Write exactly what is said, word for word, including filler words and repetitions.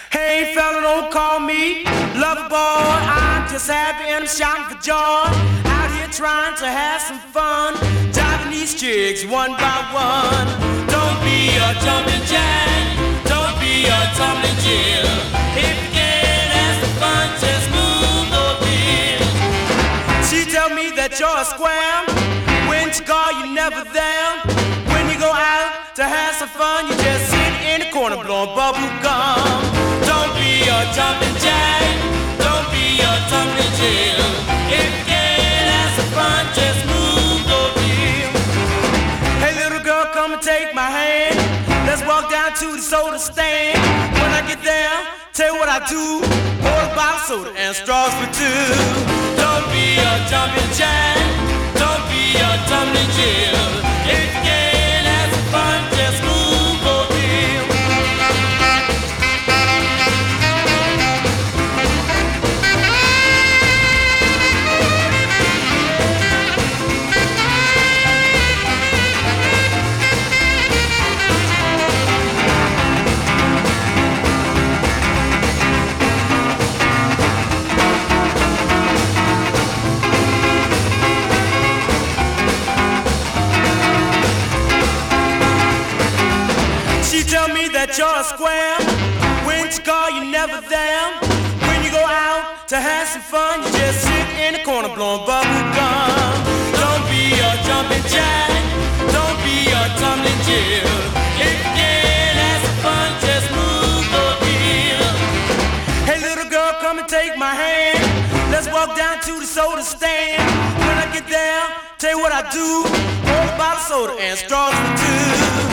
Hey fella, don't call me lover boy. I'm just happy and I'm shouting for joy. Out here trying to have some fun, driving these chicks one by one. Don't be a jumping jack, don't be a tumbling Jill. If you can't have some fun, just move over here. She tell me that you're a square. When you call, you're never there. When you go out to have some fun, you just sit in the corner blowing bubble gum. Don't be a jumping jack, don't be a tumbling Jill. If you can't have some fun, just move over here. Hey little girl, come and take my hand. Let's walk down to the soda stand. When I get there, tell you what I do. Pour a bottle of soda and straws for two. Don't be a jumping jack, don't be a tumbling Jill. If you can't have some fun, just move over here. Tell me that you're a square. When you call, you're never there. When you go out to have some fun, you just sit in the corner blowing bubble gum. Don't be a jumping jack, don't be a tumbling Jill. If you can't have some fun, just move over here. Hey little girl, come and take my hand. Let's walk down to the soda stand. When I get there, tell you what I do. Pour a bottle of soda and straws for two.